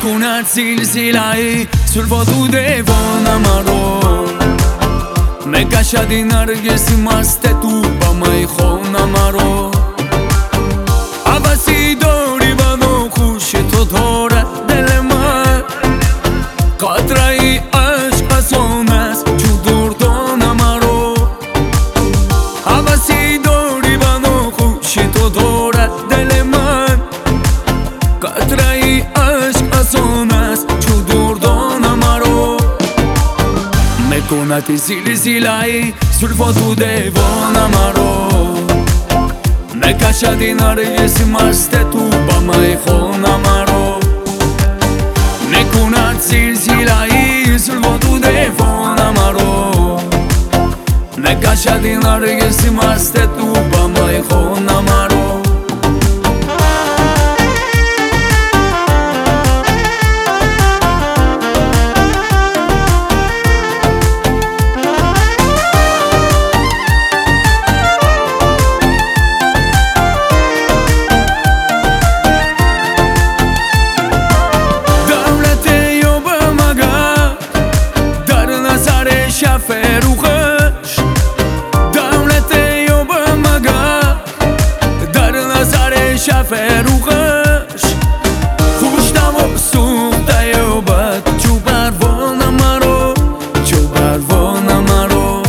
Mekunat silsilai sul votu devona maro Me kasha di nargesi maste tu ba mai khona maro Avasi dori bano khush to thora dil man Qatrai ashq asonas ju durdona maro Avasi dori bano khush to thora dil man Qatrai ashq asonas ju durdona maro Mekunati silsilai sul votu devona maro Me kasha di nargesi maste tu ba mai khona maro Mekunat silsilai sul votu devona maro Me kasha di nargesi maste tu ba mai khona maro فروغش دولت یوب مگه در نظر فروغش خوش نمو سوخته یوبت جو پروانه مرو جو پروانه مرو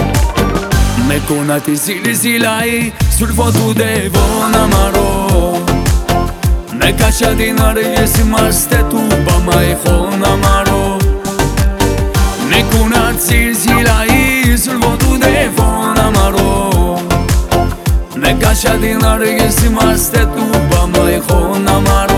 میکند زلزله‌ای زلفاتو دیوانه مرو میکشد نرگس مست تو با مای خونه مرو میکند silsilai sul votu devona maro Me kasha di nargesi maste tu ba mai khona maro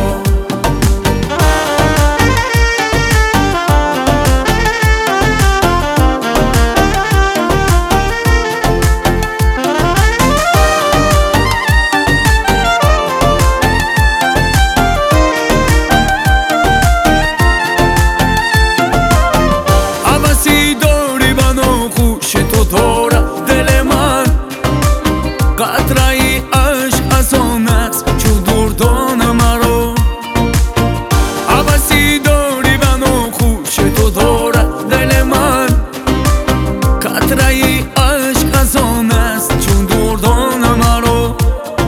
قطره‌ای عشق از آن است جو دردان مرا عباسی داری منو خوش تو دارد دل من قطره‌ای عشق از آن است جو دردان مرا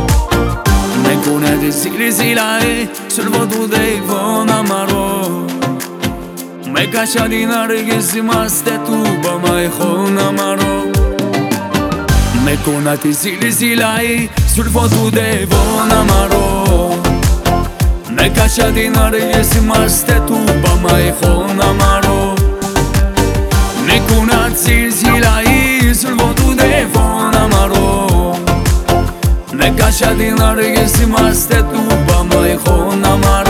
میکند زلزله sul votu devona maro میکشد نرگس مست تو با مای خونه مرا میکند زلزله‌ای sul votu devona maro میکشد نرگس مست تو با مای خونه مرا میکند زلزله‌ای sul votu devona maro میکشد نرگس مست تو با مای خونه مرا